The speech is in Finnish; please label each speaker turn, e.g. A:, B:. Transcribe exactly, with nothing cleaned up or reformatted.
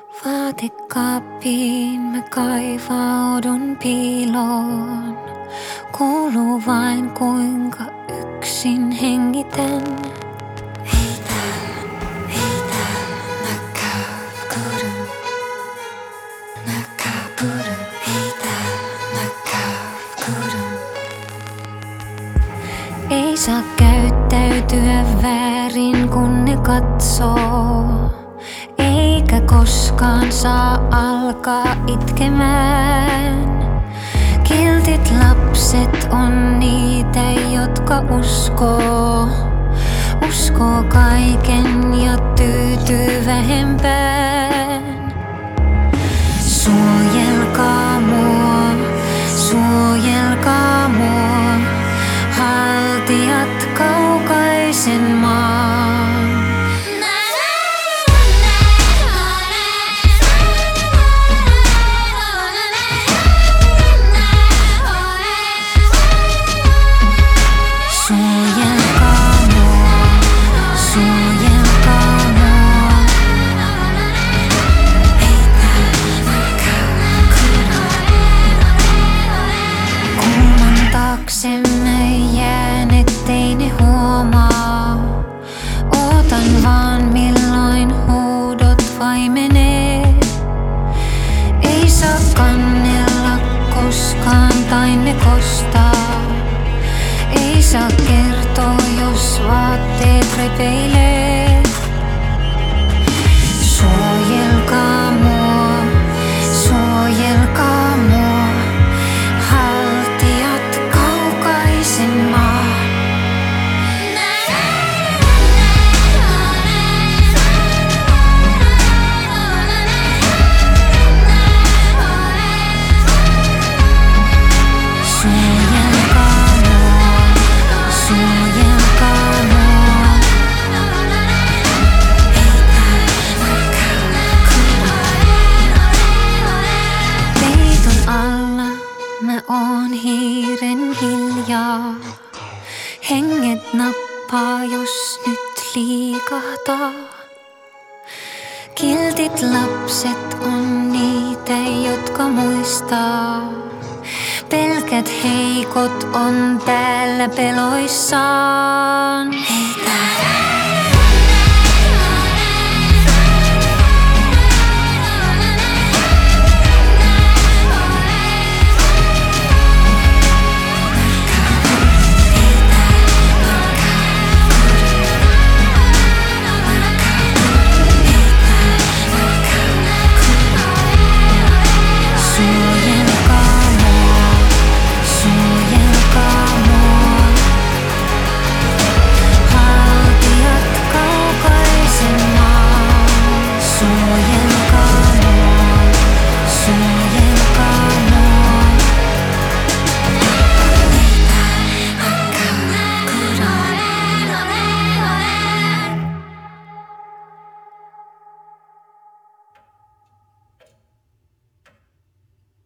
A: Vaatekaappiin mä kaivaudun piiloon. Kuuluu vain kuinka yksin hengitän. Ei täällä, ei täällä näkäävkudun. Näkäävkudun, ei täällä näkäävkudun. Ei saa käyttäytyä väärin kun ne katsoo. Eikä koskaan saa alkaa itkemään. Kiltit lapset on niitä, jotka uskoo. Uskoo kaiken ja tyytyy vähempään. Suojelkaa mua, suojelkaa mua, haltijat kaukaisen maan. Suojelkaa mua, suojelkaa mua. Ei täällä näkäävkudun. Kulman taaksemme jään, ettei ne huomaa. Ootan vaan milloin huudot vaimenee. Ei saa kannella koskaan tai ne kostaa. Ei saa kertoa, jos vaatteet repeilee. Suojelkaa mua, suojelkaa mua, haltijat kaukaisen maan. Suojelkaa mua, suojelkaa mua. Ei täällä näkäävkudun. Peiton alla mä oon hiiren hiljaa. Henget nappaa, jos nyt liikahtaa. Kiltit lapset on niitä, jotka muistaa. Pelkät heikot on täällä peloissaan. Ei täällä. Suojelkaa mua, suojelkaa mua, haltijat kaukaisen maan. Suojelkaa mua, suojelkaa